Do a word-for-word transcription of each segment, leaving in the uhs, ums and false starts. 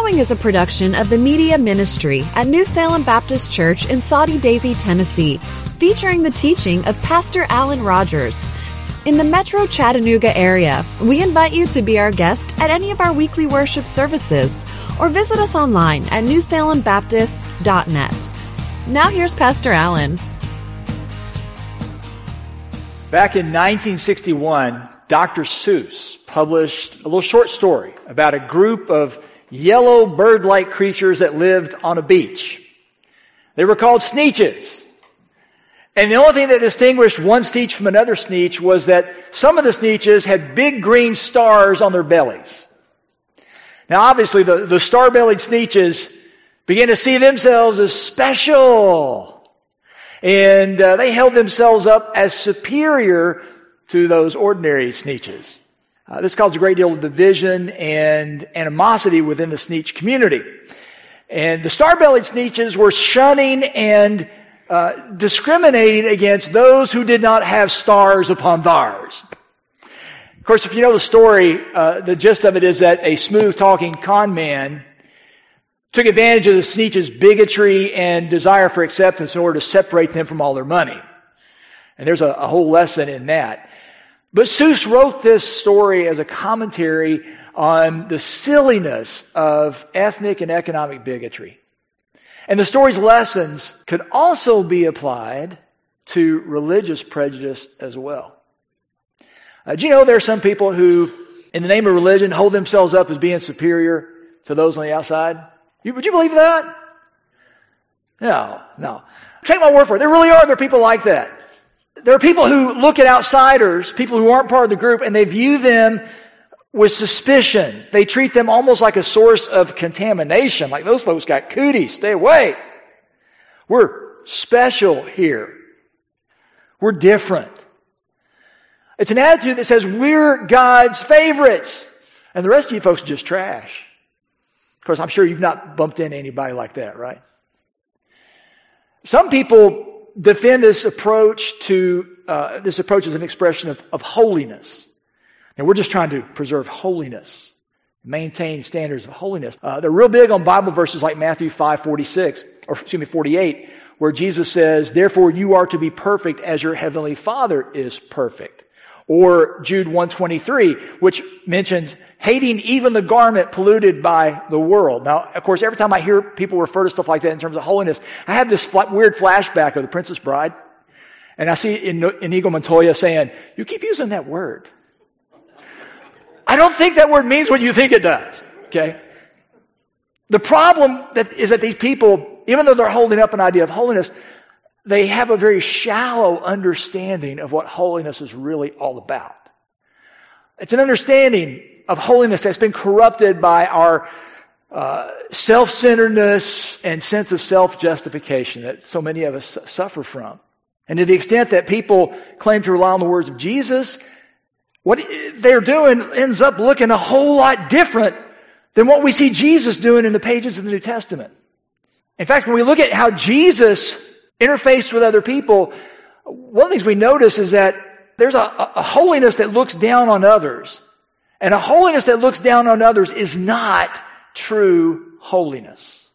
following is a production of the Media Ministry at New Salem Baptist Church in Soddy Daisy, Tennessee, featuring the teaching of Pastor Alan Rogers. In the Metro Chattanooga area, we invite you to be our guest at any of our weekly worship services or visit us online at new salem baptist dot net. Now here's Pastor Alan. Back in nineteen sixty-one, Doctor Seuss published a little short story about a group of yellow bird-like creatures that lived on a beach. They were called Sneetches. And the only thing that distinguished one Sneetch from another Sneetch was that some of the Sneetches had big green stars on their bellies. Now obviously the, the star-bellied Sneetches began to see themselves as special. And uh, they held themselves up as superior to those ordinary Sneetches. Uh, this caused a great deal of division and animosity within the Sneetch community. And the star-bellied Sneetches were shunning and uh, discriminating against those who did not have stars upon theirs. Of course, if you know the story, uh, the gist of it is that a smooth-talking con man took advantage of the Sneetches' bigotry and desire for acceptance in order to separate them from all their money. And there's a, a whole lesson in that. But Seuss wrote this story as a commentary on the silliness of ethnic and economic bigotry. And the story's lessons could also be applied to religious prejudice as well. Uh, do you know there are some people who, in the name of religion, hold themselves up as being superior to those on the outside? You, would you believe that? No, no. Take my word for it. There really are. There are people like that. There are people who look at outsiders, people who aren't part of the group, and they view them with suspicion. They treat them almost like a source of contamination. Like those folks got cooties. Stay away. We're special here. We're different. It's an attitude that says we're God's favorites. And the rest of you folks are just trash. Of course, I'm sure you've not bumped into anybody like that, right? Some people defend this approach to, uh, this approach as an expression of, of holiness. And we're just trying to preserve holiness, maintain standards of holiness. Uh, they're real big on Bible verses like Matthew five forty-six, or excuse me, forty-eight, where Jesus says, "Therefore you are to be perfect as your heavenly Father is perfect." Or Jude one twenty-three, which mentions hating even the garment polluted by the world. Now, of course, every time I hear people refer to stuff like that in terms of holiness, I have this fl- weird flashback of The Princess Bride. And I see in- Inigo Montoya saying, "You keep using that word." I don't think that word means what you think it does. Okay? The problem that is that these people, even though they're holding up an idea of holiness, they have a very shallow understanding of what holiness is really all about. It's an understanding of holiness that's been corrupted by our uh, self-centeredness and sense of self-justification that so many of us suffer from. And to the extent that people claim to rely on the words of Jesus, what they're doing ends up looking a whole lot different than what we see Jesus doing in the pages of the New Testament. In fact, when we look at how Jesus interfaced with other people, one of the things we notice is that there's a, a holiness that looks down on others. And a holiness that looks down on others is not true holiness.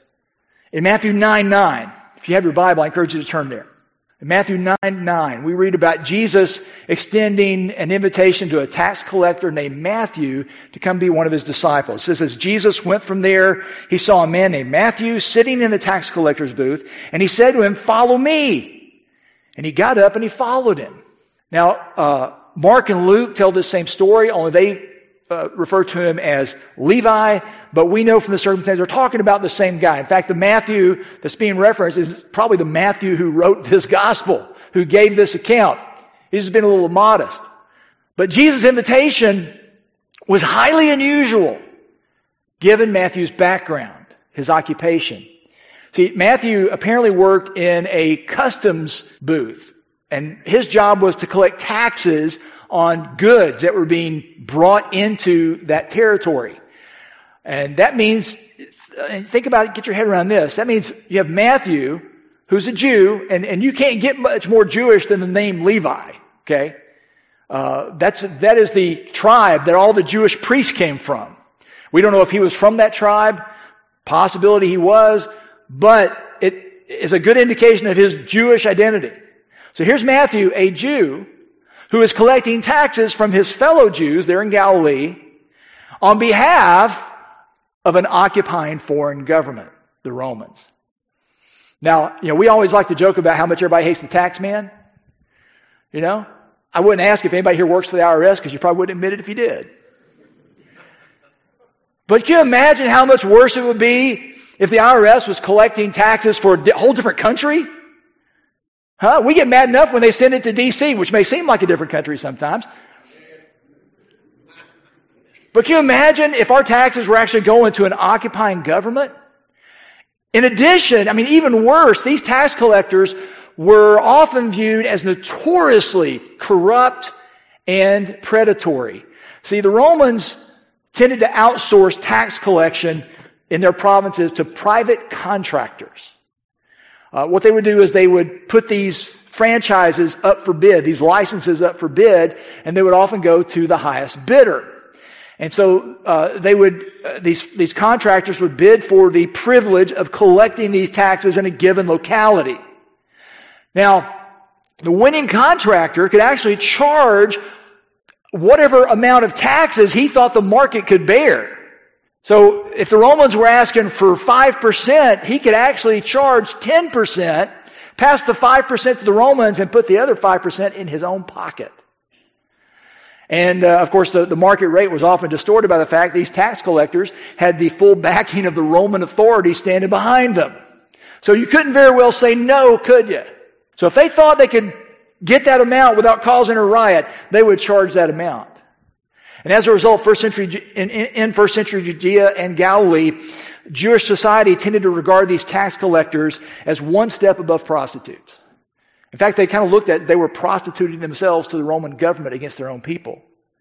In Matthew nine nine, if you have your Bible, I encourage you to turn there. In Matthew nine nine, we read about Jesus extending an invitation to a tax collector named Matthew to come be one of his disciples. It says, as Jesus went from there, he saw a man named Matthew sitting in the tax collector's booth, and he said to him, "Follow me." And he got up and he followed him. Now, uh, Mark and Luke tell this same story, only they uh, refer to him as Levi, but we know from the circumstances they're talking about the same guy. In fact, the Matthew that's being referenced is probably the Matthew who wrote this gospel, who gave this account. He's been a little modest. But Jesus' invitation was highly unusual, given Matthew's background, his occupation. See, Matthew apparently worked in a customs booth, and his job was to collect taxes on goods that were being brought into that territory. And that means, and think about it, get your head around this, that means you have Matthew, who's a Jew, and, and you can't get much more Jewish than the name Levi, okay? Uh, that's, that is the tribe that all the Jewish priests came from. We don't know if he was from that tribe. Possibility he was, but it is a good indication of his Jewish identity. So here's Matthew, a Jew, who is collecting taxes from his fellow Jews there in Galilee on behalf of an occupying foreign government, the Romans. Now, you know, we always like to joke about how much everybody hates the tax man. You know, I wouldn't ask if anybody here works for the I R S because you probably wouldn't admit it if you did. But can you imagine how much worse it would be if the I R S was collecting taxes for a whole different country? Huh? We get mad enough when they send it to D C, which may seem like a different country sometimes. But can you imagine if our taxes were actually going to an occupying government? In addition, I mean, even worse, these tax collectors were often viewed as notoriously corrupt and predatory. See, the Romans tended to outsource tax collection in their provinces to private contractors. Uh, what they would do is they would put these franchises up for bid, these licenses up for bid, and they would often go to the highest bidder. And so uh, they would uh, these these contractors would bid for the privilege of collecting these taxes in a given locality. Now, the winning contractor could actually charge whatever amount of taxes he thought the market could bear. So if the Romans were asking for five percent, he could actually charge ten percent, pass the five percent to the Romans, and put the other five percent in his own pocket. And, uh, of course, the, the market rate was often distorted by the fact these tax collectors had the full backing of the Roman authorities standing behind them. So you couldn't very well say no, could you? So if they thought they could get that amount without causing a riot, they would charge that amount. And as a result, first century in, in first century Judea and Galilee, Jewish society tended to regard these tax collectors as one step above prostitutes. In fact, they kind of looked at, they were prostituting themselves to the Roman government against their own people.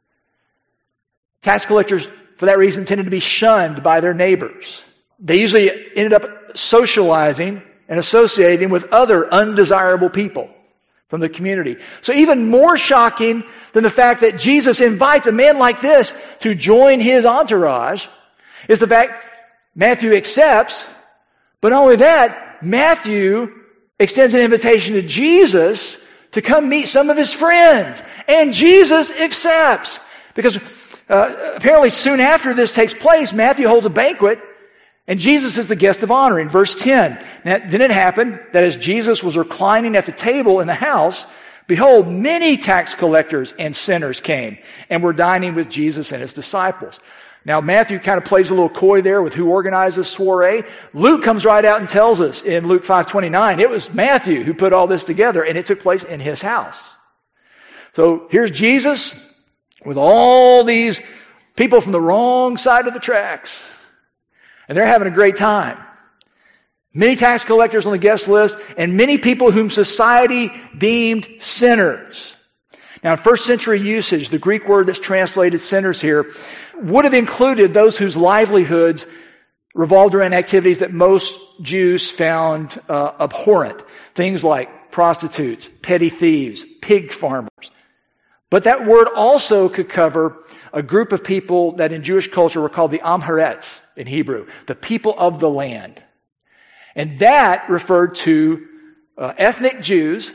Tax collectors, for that reason, tended to be shunned by their neighbors. They usually ended up socializing and associating with other undesirable people from the community. So even more shocking than the fact that Jesus invites a man like this to join his entourage is the fact Matthew accepts, but not only that, Matthew extends an invitation to Jesus to come meet some of his friends. And Jesus accepts. Because uh, apparently soon after this takes place, Matthew holds a banquet, and Jesus is the guest of honor in verse ten. Now, then it happened that as Jesus was reclining at the table in the house, behold, many tax collectors and sinners came and were dining with Jesus and his disciples. Now, Matthew kind of plays a little coy there with who organized this soiree. Luke comes right out and tells us in Luke five twenty-nine, it was Matthew who put all this together, and it took place in his house. So here's Jesus with all these people from the wrong side of the tracks, and they're having a great time. Many tax collectors on the guest list, and many people whom society deemed sinners. Now, in first century usage, the Greek word that's translated sinners here would have included those whose livelihoods revolved around activities that most Jews found uh, abhorrent. Things like prostitutes, petty thieves, pig farmers. But that word also could cover a group of people that in Jewish culture were called the Am Haaretz in Hebrew, the people of the land. And that referred to uh, ethnic Jews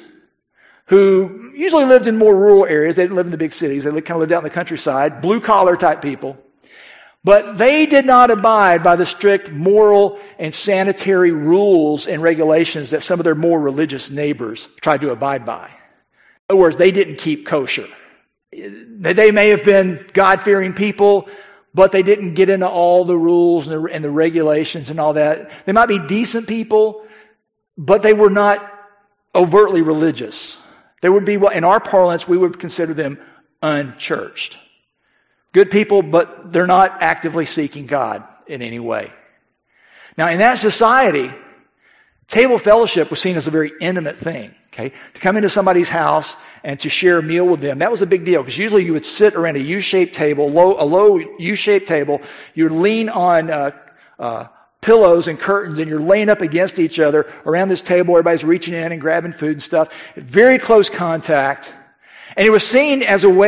who usually lived in more rural areas. They didn't live in the big cities. They kind of lived out in the countryside, blue-collar type people. But they did not abide by the strict moral and sanitary rules and regulations that some of their more religious neighbors tried to abide by. In other words, they didn't keep kosher. They may have been God-fearing people, but they didn't get into all the rules and the, and the regulations and all that. They might be decent people, but they were not overtly religious. They would be, in our parlance, we would consider them unchurched. Good people, but they're not actively seeking God in any way. Now, in that society, table fellowship was seen as a very intimate thing. Okay, to come into somebody's house and to share a meal with them, that was a big deal, because usually you would sit around a U-shaped table, low, a low U-shaped table. You would lean on uh, uh, pillows and curtains, and you're laying up against each other around this table. Everybody's reaching in and grabbing food and stuff. Very close contact. And it was seen as a way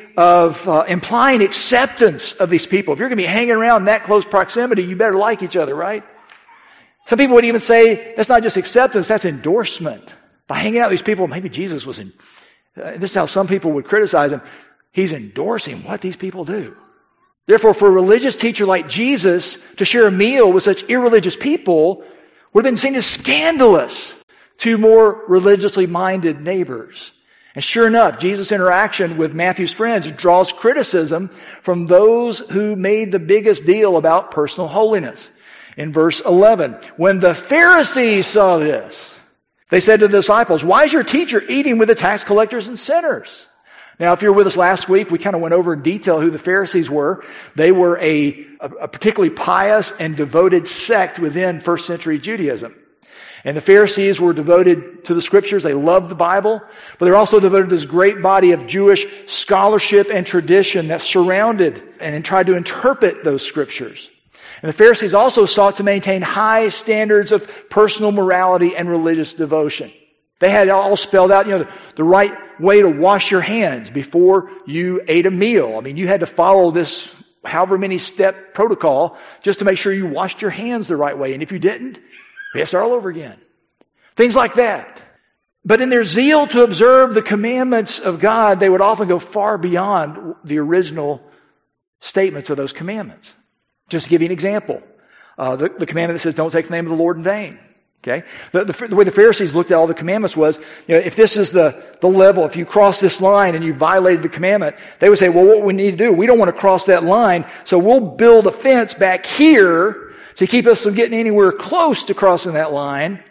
of uh, implying acceptance of these people. If you're going to be hanging around in that close proximity, you better like each other, right? Some people would even say that's not just acceptance, that's endorsement. By hanging out with these people, maybe Jesus was in, uh, this is how some people would criticize him. He's endorsing what these people do. Therefore, for a religious teacher like Jesus to share a meal with such irreligious people would have been seen as scandalous to more religiously minded neighbors. And sure enough, Jesus' interaction with Matthew's friends draws criticism from those who made the biggest deal about personal holiness. In verse eleven, when the Pharisees saw this, they said to the disciples, "Why is your teacher eating with the tax collectors and sinners?" Now, if you were with us last week, we kind of went over in detail who the Pharisees were. They were a, a particularly pious and devoted sect within first century Judaism. And the Pharisees were devoted to the Scriptures. They loved the Bible. But they're also devoted to this great body of Jewish scholarship and tradition that surrounded and tried to interpret those Scriptures. And the Pharisees also sought to maintain high standards of personal morality and religious devotion. They had it all spelled out, you know, the, the right way to wash your hands before you ate a meal. I mean, you had to follow this however many step protocol just to make sure you washed your hands the right way. And if you didn't, you have to start all over again. Things like that. But in their zeal to observe the commandments of God, they would often go far beyond the original statements of those commandments. Just to give you an example, uh, the, the commandment that says, "Don't take the name of the Lord in vain." Okay, the, the, the way the Pharisees looked at all the commandments was, you know, if this is the the level, if you cross this line and you violated the commandment, they would say, "Well, what we need to do, we don't want to cross that line, so we'll build a fence back here to keep us from getting anywhere close to crossing that line."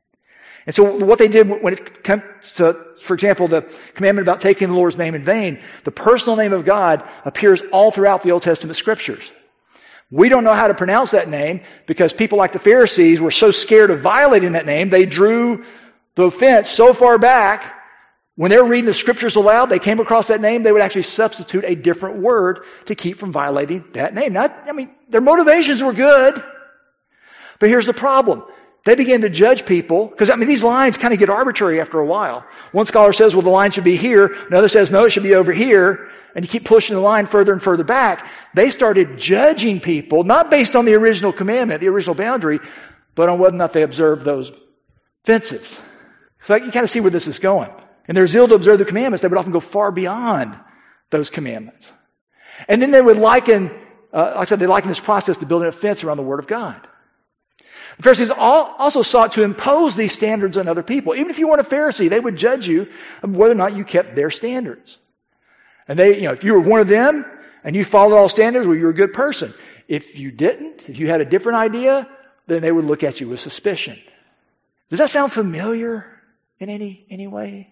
And so what they did when it comes to, for example, the commandment about taking the Lord's name in vain, the personal name of God appears all throughout the Old Testament Scriptures. We don't know how to pronounce that name because people like the Pharisees were so scared of violating that name, they drew the fence so far back. When they were reading the Scriptures aloud, they came across that name, they would actually substitute a different word to keep from violating that name. Now, I mean, their motivations were good, but here's the problem. They began to judge people, because I mean, these lines kind of get arbitrary after a while. One scholar says, well, the line should be here. Another says, no, it should be over here. And you keep pushing the line further and further back. They started judging people, not based on the original commandment, the original boundary, but on whether or not they observed those fences. So you kind of see where this is going. In their zeal to observe the commandments, they would often go far beyond those commandments. And then they would liken, uh, like I said, they liken this process to building a fence around the Word of God. The Pharisees also sought to impose these standards on other people. Even if you weren't a Pharisee, they would judge you of whether or not you kept their standards. And they, you know, if you were one of them and you followed all standards, well, you're a good person. If you didn't, if you had a different idea, then they would look at you with suspicion. Does that sound familiar in any, any way?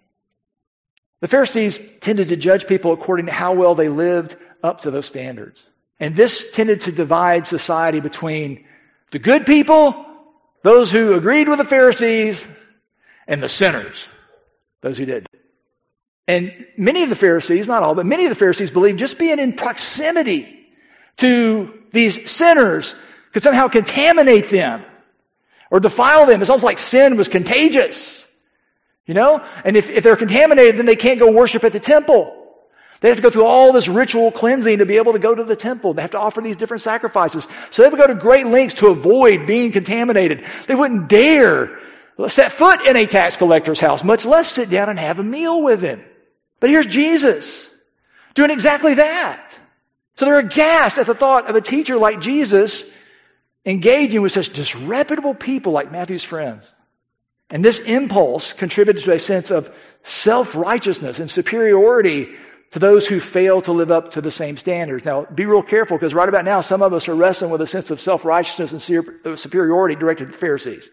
The Pharisees tended to judge people according to how well they lived up to those standards. And this tended to divide society between the good people, those who agreed with the Pharisees, and the sinners, those who did. And many of the Pharisees, not all, but many of the Pharisees believed just being in proximity to these sinners could somehow contaminate them or defile them. It's almost like sin was contagious, you know? And if, if they're contaminated, then they can't go worship at the temple. They have to go through all this ritual cleansing to be able to go to the temple. They have to offer these different sacrifices. So they would go to great lengths to avoid being contaminated. They wouldn't dare set foot in a tax collector's house, much less sit down and have a meal with him. But here's Jesus doing exactly that. So they're aghast at the thought of a teacher like Jesus engaging with such disreputable people like Matthew's friends. And this impulse contributed to a sense of self-righteousness and superiority to those who fail to live up to the same standards. Now, be real careful, because right about now, some of us are wrestling with a sense of self-righteousness and superiority directed to Pharisees.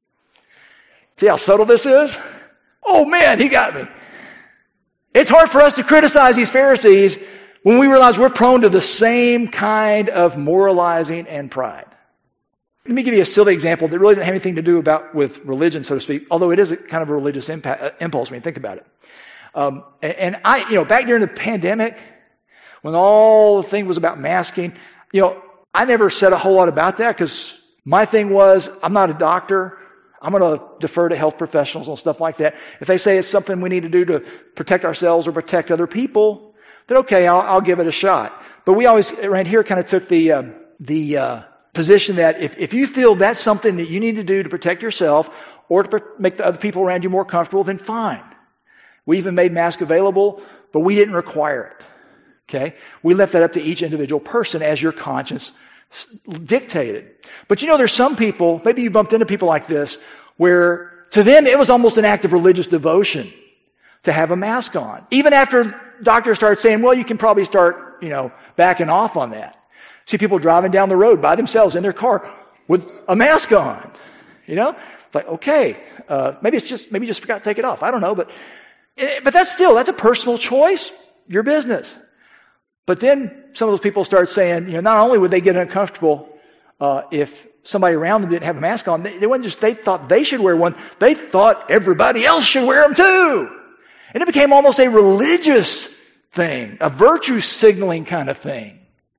See how subtle this is? Oh man, he got me. It's hard for us to criticize these Pharisees when we realize we're prone to the same kind of moralizing and pride. Let me give you a silly example that really doesn't have anything to do about with religion, so to speak, although it is a kind of a religious impact, impulse when you think about it. Um, and, and I, you know, back during the pandemic, when all the thing was about masking, you know, I never said a whole lot about that because my thing was, I'm not a doctor. I'm going to defer to health professionals and stuff like that. If they say it's something we need to do to protect ourselves or protect other people, then okay, I'll, I'll give it a shot. But we always, around here, kind of took the uh, the uh, position that if, if you feel that's something that you need to do to protect yourself or to make the other people around you more comfortable, then fine. We even made masks available, but we didn't require it. Okay? We left that up to each individual person as your conscience dictated. But you know, there's some people, maybe you bumped into people like this, where to them it was almost an act of religious devotion to have a mask on. Even after doctors started saying, well, you can probably start, you know, backing off on that. See people driving down the road by themselves in their car with a mask on. You know? Like, okay, uh, maybe it's just, maybe you just forgot to take it off. I don't know, but, but that's still, that's a personal choice. Your business. But then some of those people start saying, you know, not only would they get uncomfortable uh, if somebody around them didn't have a mask on, they, they weren't just, they thought they should wear one. They thought everybody else should wear them too. And it became almost a religious thing, a virtue signaling kind of thing.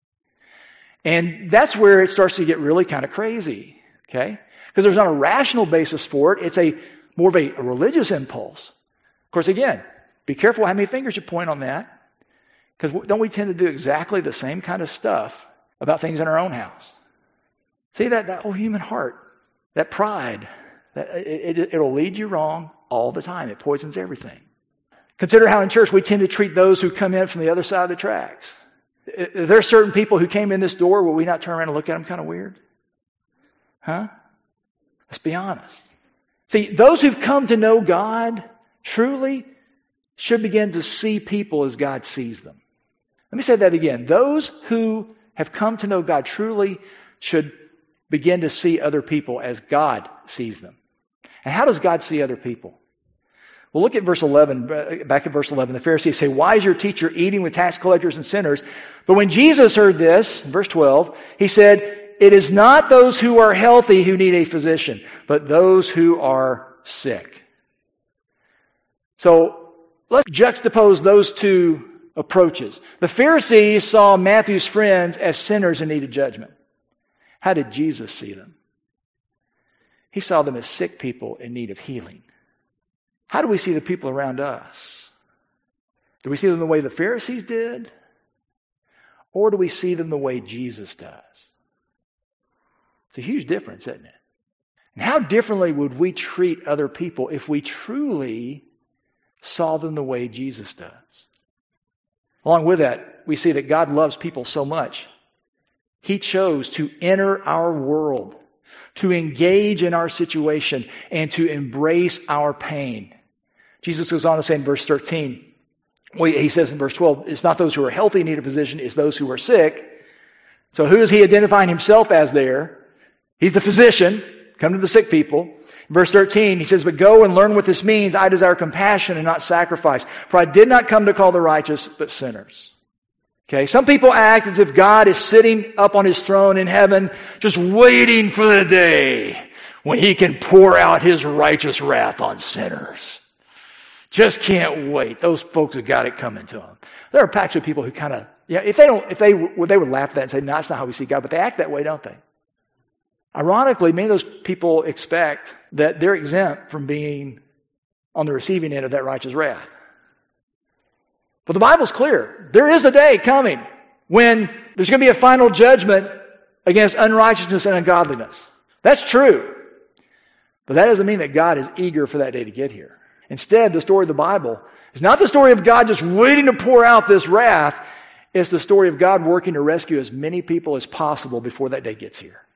And that's where it starts to get really kind of crazy, okay? Because there's not a rational basis for it. It's a more of a, a religious impulse. Of course, again, be careful how many fingers you point on that. Because don't we tend to do exactly the same kind of stuff about things in our own house? See, that, that whole human heart, that pride, that it, it, it'll lead you wrong all the time. It poisons everything. Consider how in church we tend to treat those who come in from the other side of the tracks. There are certain people who came in this door, will we not turn around and look at them kind of weird? Huh? Let's be honest. See, those who've come to know God truly should begin to see people as God sees them. Let me say that again. Those who have come to know God truly should begin to see other people as God sees them. And how does God see other people? Well, look at verse eleven, back at verse eleven. The Pharisees say, why is your teacher eating with tax collectors and sinners? But when Jesus heard this, verse twelve, he said, it is not those who are healthy who need a physician, but those who are sick. So let's juxtapose those two approaches. The Pharisees saw Matthew's friends as sinners in need of judgment. How did Jesus see them? He saw them as sick people in need of healing. How do we see the people around us? Do we see them the way the Pharisees did? Or do we see them the way Jesus does? It's a huge difference, isn't it? And how differently would we treat other people if we truly saw them the way Jesus does? Along with that, we see that God loves people so much. He chose to enter our world, to engage in our situation, and to embrace our pain. Jesus goes on to say in verse thirteen, well, he says in verse twelve, it's not those who are healthy in need of physician, it's those who are sick. So who is he identifying himself as there? He's the physician, come to the sick people. In verse thirteen, he says, but go and learn what this means. I desire compassion and not sacrifice. For I did not come to call the righteous, but sinners. Okay, some people act as if God is sitting up on his throne in heaven, just waiting for the day when he can pour out his righteous wrath on sinners. Just can't wait. Those folks have got it coming to them. There are packs of people who kind of, yeah, if they don't, if they, well, they would laugh at that and say, no, that's not how we see God, but they act that way, don't they? Ironically, many of those people expect that they're exempt from being on the receiving end of that righteous wrath. But the Bible's clear. There is a day coming when there's going to be a final judgment against unrighteousness and ungodliness. That's true. But that doesn't mean that God is eager for that day to get here. Instead, the story of the Bible is not the story of God just waiting to pour out this wrath. It's the story of God working to rescue as many people as possible before that day gets here.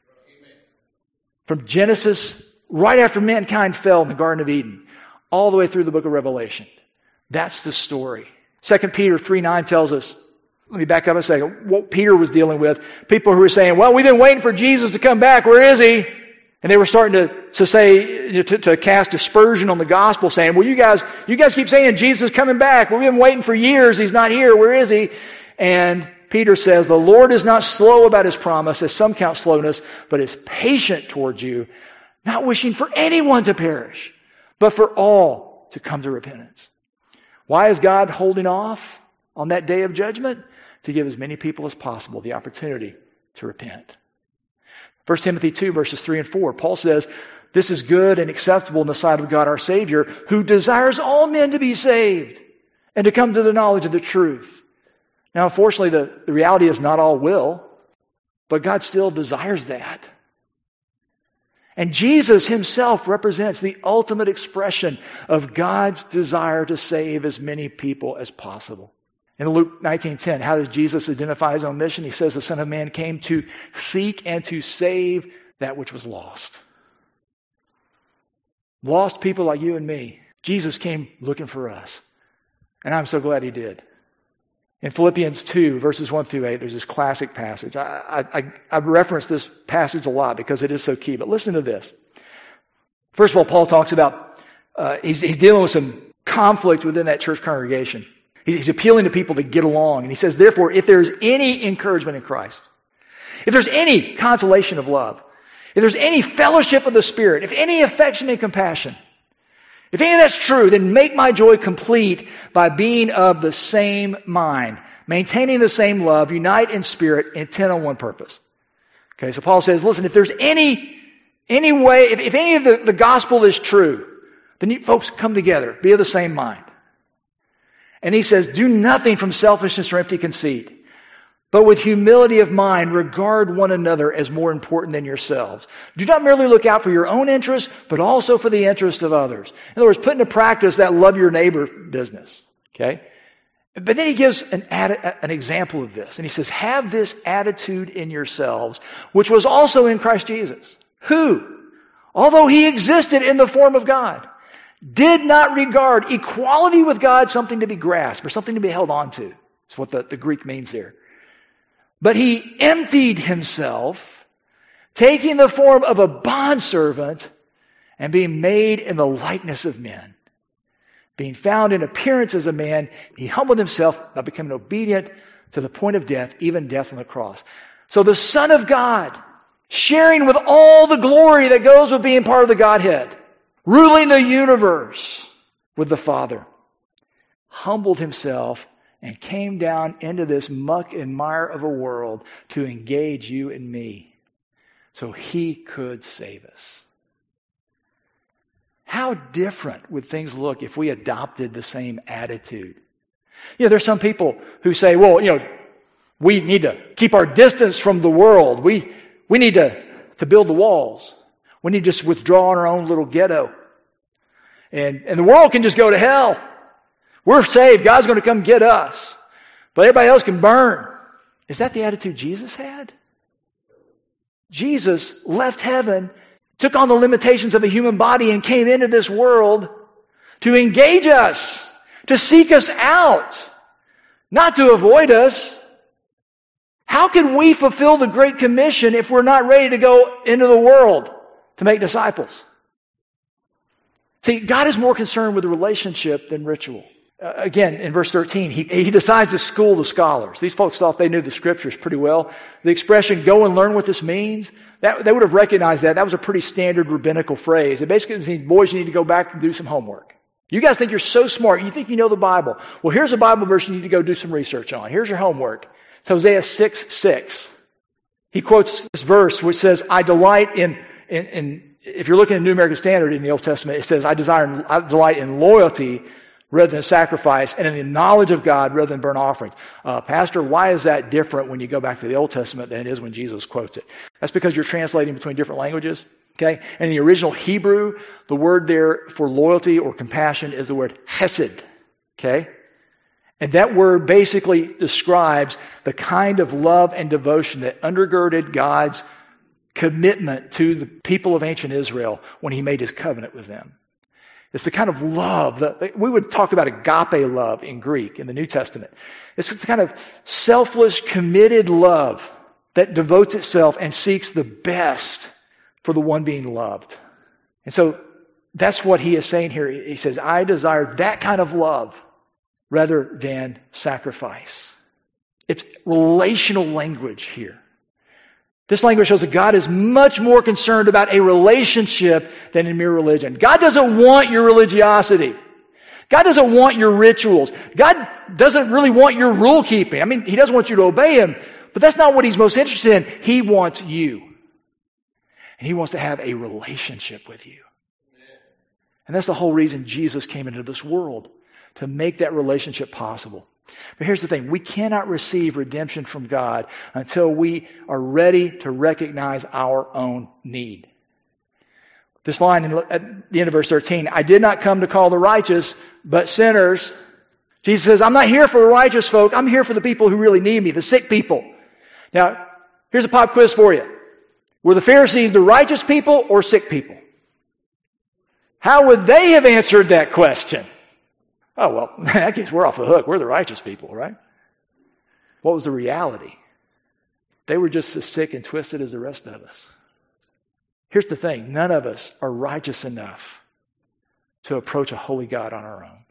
From Genesis, right after mankind fell in the Garden of Eden, all the way through the book of Revelation. That's the story. Second Peter three nine tells us, let me back up a second, what Peter was dealing with. People who were saying, well, we've been waiting for Jesus to come back. Where is he? And they were starting to, to say, you know, to, to cast aspersion on the gospel, saying, well, you guys, you guys keep saying Jesus is coming back. Well, we've been waiting for years. He's not here. Where is he? And Peter says, the Lord is not slow about his promise, as some count slowness, but is patient towards you, not wishing for anyone to perish, but for all to come to repentance. Why is God holding off on that day of judgment? To give as many people as possible the opportunity to repent. First Timothy two, verses three and four, Paul says, this is good and acceptable in the sight of God our Savior, who desires all men to be saved and to come to the knowledge of the truth. Now, unfortunately, the, the reality is not all will, but God still desires that. And Jesus himself represents the ultimate expression of God's desire to save as many people as possible. In Luke nineteen ten, how does Jesus identify his own mission? He says the Son of Man came to seek and to save that which was lost. Lost people like you and me. Jesus came looking for us. And I'm so glad he did. In Philippians two, verses one through eight, there's this classic passage. I, I, I reference this passage a lot because it is so key. But listen to this. First of all, Paul talks about, uh, he's, he's dealing with some conflict within that church congregation. He's, he's appealing to people to get along. And he says, therefore, if there's any encouragement in Christ, if there's any consolation of love, if there's any fellowship of the Spirit, if any affection and compassion, if any of that's true, then make my joy complete by being of the same mind, maintaining the same love, unite in spirit, intent on one purpose. Okay, so Paul says, listen, if there's any any way, if, if any of the, the gospel is true, then you folks come together, be of the same mind. And he says, do nothing from selfishness or empty conceit, but with humility of mind, regard one another as more important than yourselves. Do not merely look out for your own interests, but also for the interest of others. In other words, put into practice that love your neighbor business. Okay? But then he gives an, an example of this. And he says, have this attitude in yourselves, which was also in Christ Jesus, who, although he existed in the form of God, did not regard equality with God something to be grasped or something to be held on to. That's what the, the Greek means there. But he emptied himself, taking the form of a bondservant and being made in the likeness of men. Being found in appearance as a man, he humbled himself by becoming obedient to the point of death, even death on the cross. So the Son of God, sharing with all the glory that goes with being part of the Godhead, ruling the universe with the Father, humbled himself and came down into this muck and mire of a world to engage you and me so he could save us. How different would things look if we adopted the same attitude? You know, there's some people who say, well, you know, we need to keep our distance from the world. We we need to, to build the walls. We need to just withdraw in our own little ghetto. And, and the world can just go to hell. We're saved. God's going to come get us. But everybody else can burn. Is that the attitude Jesus had? Jesus left heaven, took on the limitations of a human body, and came into this world to engage us, to seek us out, not to avoid us. How can we fulfill the Great Commission if we're not ready to go into the world to make disciples? See, God is more concerned with the relationship than ritual. Uh, again, in verse thirteen, he, he decides to school the scholars. These folks thought they knew the Scriptures pretty well. The expression, go and learn what this means, that, they would have recognized that. That was a pretty standard rabbinical phrase. It basically means, boys, you need to go back and do some homework. You guys think you're so smart. You think you know the Bible. Well, here's a Bible verse you need to go do some research on. Here's your homework. It's Hosea six six. He quotes this verse which says, I delight in, in, in if you're looking at New American Standard in the Old Testament, it says, I desire, I delight in loyalty rather than sacrifice, and in the knowledge of God rather than burnt offerings. Uh, Pastor, why is that different when you go back to the Old Testament than it is when Jesus quotes it? That's because you're translating between different languages. Okay? And in the original Hebrew, the word there for loyalty or compassion is the word hesed. Okay? And that word basically describes the kind of love and devotion that undergirded God's commitment to the people of ancient Israel when he made his covenant with them. It's the kind of love that we would talk about agape love in Greek in the New Testament. It's the kind of selfless, committed love that devotes itself and seeks the best for the one being loved. And so that's what he is saying here. He says, I desire that kind of love rather than sacrifice. It's relational language here. This language shows that God is much more concerned about a relationship than in mere religion. God doesn't want your religiosity. God doesn't want your rituals. God doesn't really want your rule keeping. I mean, he doesn't want you to obey him, but that's not what he's most interested in. He wants you. And he wants to have a relationship with you. And that's the whole reason Jesus came into this world, to make that relationship possible. But here's the thing. We cannot receive redemption from God until we are ready to recognize our own need. This line at the end of verse thirteen, I did not come to call the righteous, but sinners. Jesus says, I'm not here for the righteous folk. I'm here for the people who really need me, the sick people. Now, here's a pop quiz for you. Were the Pharisees the righteous people or sick people? How would they have answered that question? Oh, well, in that case, we're off the hook. We're the righteous people, right? What was the reality? They were just as sick and twisted as the rest of us. Here's the thing. None of us are righteous enough to approach a holy God on our own.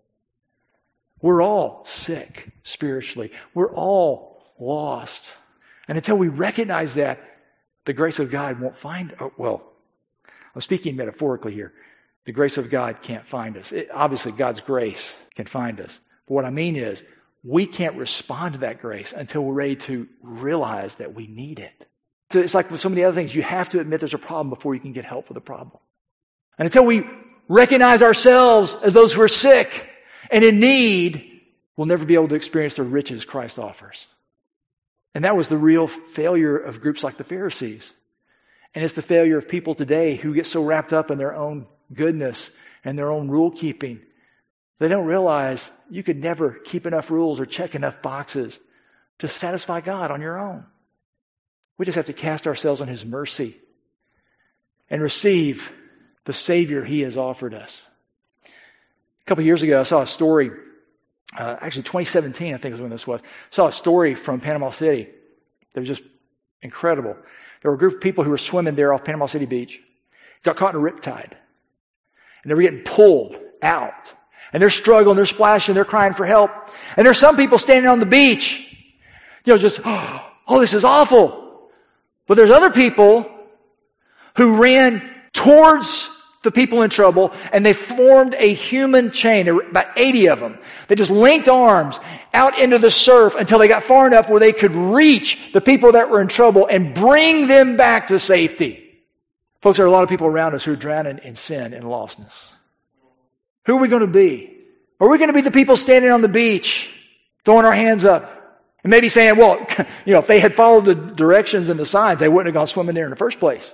We're all sick spiritually. We're all lost. And until we recognize that, the grace of God won't find us. Well, I'm speaking metaphorically here. The grace of God can't find us. It, obviously, God's grace can find us. But what I mean is, we can't respond to that grace until we're ready to realize that we need it. So it's like with so many other things. You have to admit there's a problem before you can get help for the problem. And until we recognize ourselves as those who are sick and in need, we'll never be able to experience the riches Christ offers. And that was the real failure of groups like the Pharisees. And it's the failure of people today who get so wrapped up in their own goodness and their own rule keeping. They don't realize you could never keep enough rules or check enough boxes to satisfy God on your own. We just have to cast ourselves on His mercy and receive the Savior He has offered us. A couple of years ago, I saw a story, uh, actually twenty seventeen, I think was when this was. I saw a story from Panama City that was just incredible. There were a group of people who were swimming there off Panama City Beach, got caught in a riptide, and they were getting pulled out. And they're struggling, they're splashing, they're crying for help. And there's some people standing on the beach, you know, just, oh, this is awful. But there's other people who ran towards the people in trouble, and they formed a human chain. There were about eighty of them. They just linked arms out into the surf until they got far enough where they could reach the people that were in trouble and bring them back to safety. Folks, there are a lot of people around us who are drowning in sin and lostness. Who are we going to be? Are we going to be the people standing on the beach, throwing our hands up, and maybe saying, well, you know, if they had followed the directions and the signs, they wouldn't have gone swimming there in the first place.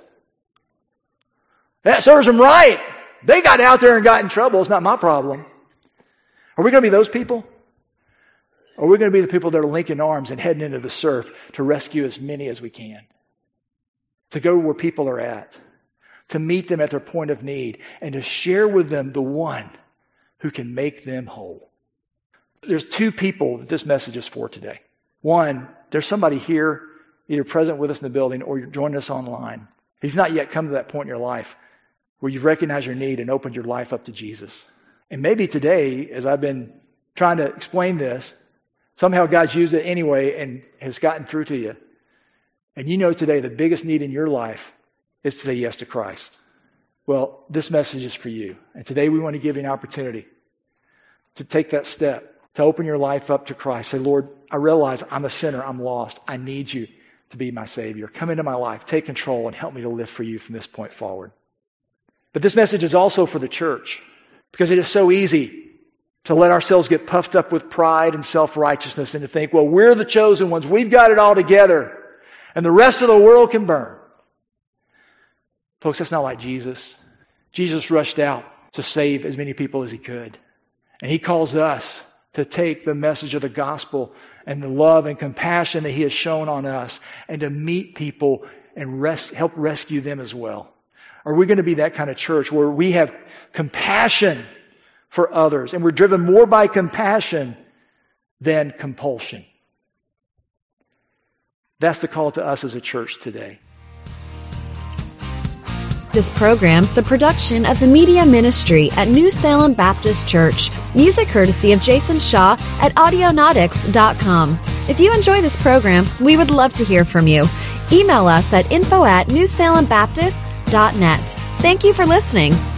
That serves them right. They got out there and got in trouble. It's not my problem. Are we going to be those people? Or are we going to be the people that are linking arms and heading into the surf to rescue as many as we can? To go where people are at. To meet them at their point of need. And to share with them the one who can make them whole. There's two people that this message is for today. One, there's somebody here, either present with us in the building or you're joining us online. If you've not yet come to that point in your life where you've recognized your need and opened your life up to Jesus. And maybe today, as I've been trying to explain this, somehow God's used it anyway and has gotten through to you. And you know today the biggest need in your life is to say yes to Christ. Well, this message is for you. And today we want to give you an opportunity to take that step, to open your life up to Christ. Say, Lord, I realize I'm a sinner. I'm lost. I need you to be my Savior. Come into my life. Take control and help me to live for you from this point forward. But this message is also for the church because it is so easy to let ourselves get puffed up with pride and self-righteousness and to think, well, we're the chosen ones. We've got it all together and the rest of the world can burn. Folks, that's not like Jesus. Jesus rushed out to save as many people as He could. And He calls us to take the message of the gospel and the love and compassion that He has shown on us and to meet people and res- help rescue them as well. Are we going to be that kind of church where we have compassion for others and we're driven more by compassion than compulsion? That's the call to us as a church today. This program is a production of the Media Ministry at New Salem Baptist Church. Music courtesy of Jason Shaw at audionautics dot com. If you enjoy this program, we would love to hear from you. Email us at info at new salem baptist dot net. Thank you for listening.